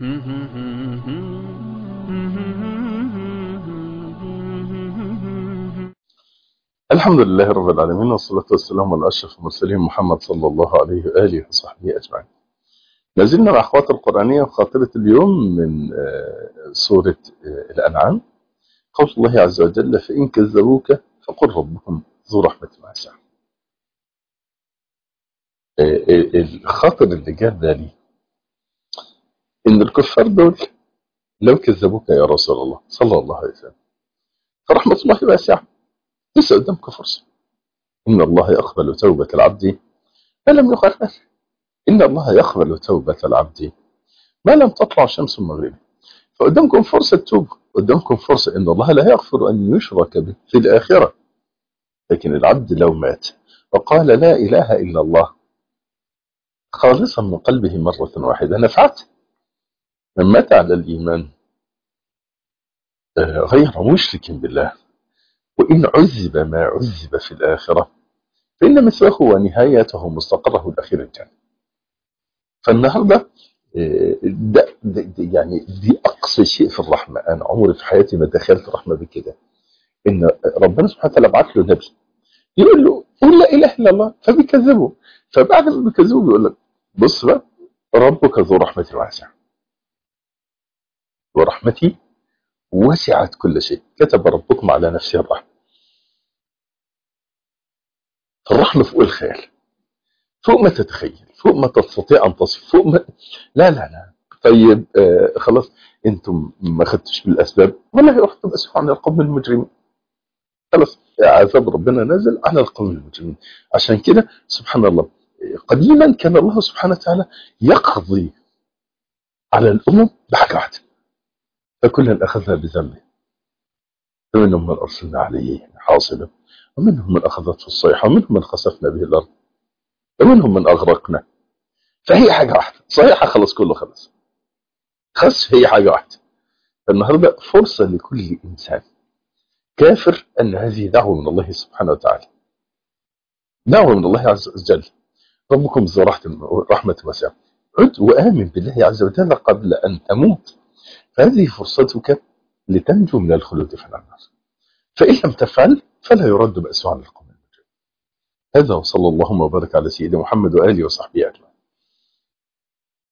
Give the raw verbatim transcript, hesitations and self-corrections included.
الحمد لله رب العالمين، والصلاة والسلام على أشرف المرسلين محمد صلى الله عليه وآله وصحبه أجمعين. ما زلنا مع أخوات القرآنية وخاطرة اليوم من آه، سورة آه، الأنعام. قول الله عز وجل: فإن كذبوك فقل ربكم ذو رحمة واسعة. آه، آه، الخاطر اللي جاب بالي إن الكفار دول لو كذبوك يا رسول الله صلى الله عليه وسلم فرحمة الله واسعة، لسه قدامك فرصة. إن الله يقبل توبة العبد ما لم يغرر. إن الله يقبل توبة العبد ما لم تطلع شمس المغرب. فقدامكم فرصة توب، قدامكم فرصة. إن الله لا يغفر أن يشرك به في الآخرة، لكن العبد لو مات وقال لا إله إلا الله خالصا من قلبه مرة واحدة نفعت. من مات على الإيمان آه، غير مشرك بالله، وإن عذب ما عذب في الآخرة فإن مثواه ونهايته مستقره الأخير الجنة. فالنهارده آه، ده, ده, ده يعني دي أقصى شيء في الرحمة. أنا عمري في حياتي ما دخلت رحمة بكده، إن ربنا سبحانه وتعالى بعت له نبي يقول له قل لا اله الا الله، فبيكذبه. فبعد ما بيكذبه بيقول لك بص بقى، ربك ذو رحمة واسعة، ورحمتي وسعت كل شيء. كتب ربكم على نفسه الرحمة. الرحمة فوق الخيال، فوق ما تتخيل، فوق ما تستطيع ان تصف، فوق ما لا لا لا. طيب آه خلاص، انتم ما خدتوش بالاسباب ولا رحتم اسفوا عن القوم المجرمين. خلاص عذاب ربنا نزل على القوم المجرمين. عشان كده سبحان الله، قديما كان الله سبحانه وتعالى يقضي على الأمم بحاجة واحدة، فكلا أخذها بذنبه. فمنهم من أرسلنا عليه حاصبا، ومنهم من أخذته الصيحة، ومنهم من خسفنا به الأرض، ومنهم من أغرقنا. فهي حاجة واحدة صيحة، خلص كله خلص. خسف هي حاجة واحدة. فالنهاردة فرصة لكل إنسان كافر أن هذه دعوة من الله سبحانه وتعالى، دعوة من الله عز وجل. ربكم ذو رحمة واسعة، عد وآمن بالله عز وجل قبل أن تموت. فهذه فرصتك لتنجو من الخلود في النار. فإن لم تفعل فلا يرد بأسه عن القوم. هذا وصلى اللهم وبارك على سيدنا محمد وآله وصحبه أجمعين.